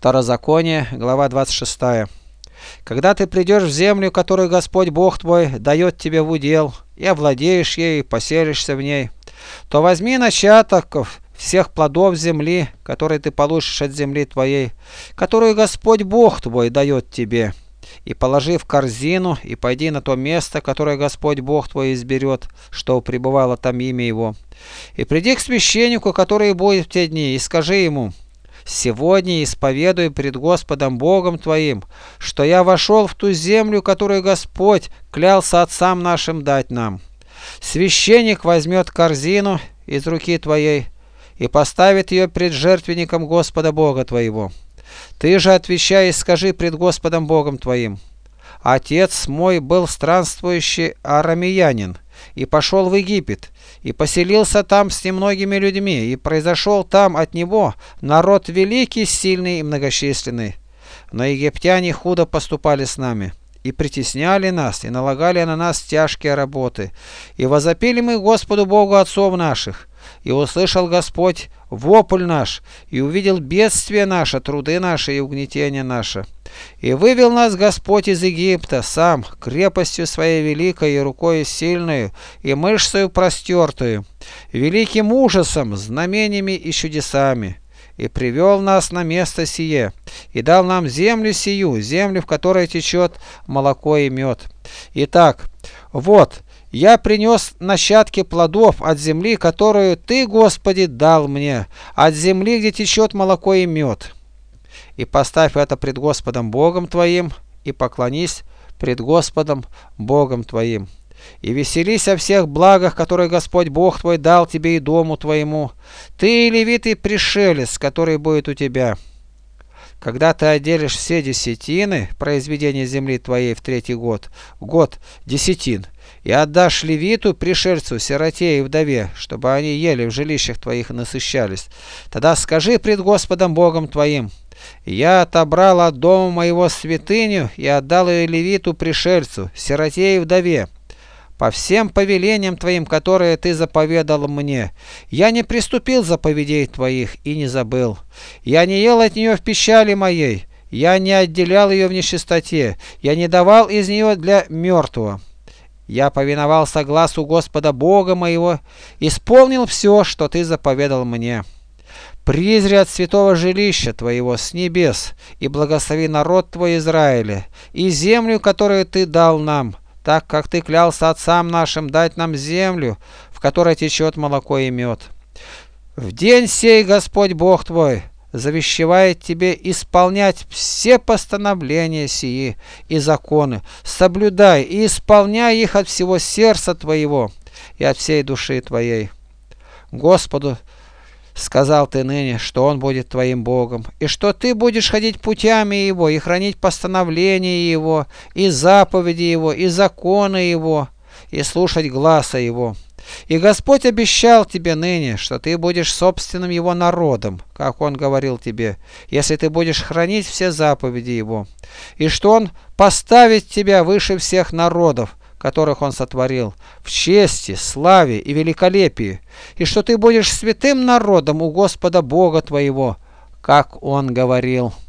Второзаконие, глава 26. Когда ты придешь в землю, которую Господь Бог твой дает тебе в удел, и овладеешь ею, и поселишься в ней, то возьми начатков всех плодов земли, которые ты получишь от земли твоей, которую Господь Бог твой дает тебе, и положи в корзину, и пойди на то место, которое Господь Бог твой изберет, что пребывало там имя Его. И приди к священнику, который будет в те дни, и скажи ему: сегодня исповедую пред Господом Богом твоим, что я вошел в ту землю, которую Господь клялся отцам нашим дать нам. Священник возьмет корзину из руки твоей и поставит ее пред жертвенником Господа Бога твоего. Ты же отвечай и скажи пред Господом Богом твоим: отец мой был странствующий арамеянин, и пошел в Египет, и поселился там с немногими людьми, и произошел там от него народ великий, сильный и многочисленный. Но египтяне худо поступали с нами, и притесняли нас, и налагали на нас тяжкие работы. И возопили мы Господу Богу отцов наших, и услышал Господь вопль наш, и увидел бедствие наше, труды наши и угнетение наше. И вывел нас Господь из Египта сам, крепостью своей великой и рукою сильную, и мышцею простертую, великим ужасом, знамениями и чудесами. И привел нас на место сие, и дал нам землю сию, землю, в которой течет молоко и мед. Итак, вот, я принес начатки плодов от земли, которую Ты, Господи, дал мне, от земли, где течет молоко и мед. И поставь это пред Господом Богом твоим, и поклонись пред Господом Богом твоим. И веселись о всех благах, которые Господь Бог твой дал тебе и дому твоему, ты и левит, и пришелец, который будет у тебя. Когда ты отделишь все десятины произведения земли твоей в 3-й год, год десятин, и отдашь левиту, пришельцу, сироте и вдове, чтобы они ели в жилищах твоих и насыщались, тогда скажи пред Господом Богом твоим: я отобрал от дома моего святыню и отдал ее левиту, пришельцу, сироте и вдове, по всем повелениям твоим, которые ты заповедал мне. Я не приступил заповедей твоих и не забыл. Я не ел от нее в печали моей, я не отделял ее в нечистоте, я не давал из нее для мертвого. Я повиновался гласу Господа Бога моего, исполнил все, что ты заповедал мне. Призри от святого жилища твоего с небес, и благослови народ твой Израиля, и землю, которую ты дал нам, так как ты клялся отцам нашим дать нам землю, в которой течет молоко и мед. В день сей Господь Бог твой завещевает тебе исполнять все постановления сии и законы, соблюдай и исполняй их от всего сердца твоего и от всей души твоей. Господу сказал ты ныне, что Он будет твоим Богом, и что ты будешь ходить путями Его, и хранить постановления Его, и заповеди Его, и законы Его, и слушать гласа Его. И Господь обещал тебе ныне, что ты будешь собственным Его народом, как Он говорил тебе, если ты будешь хранить все заповеди Его, и что Он поставит тебя выше всех народов, которых Он сотворил, в чести, славе и великолепии, и что ты будешь святым народом у Господа Бога твоего, как Он говорил.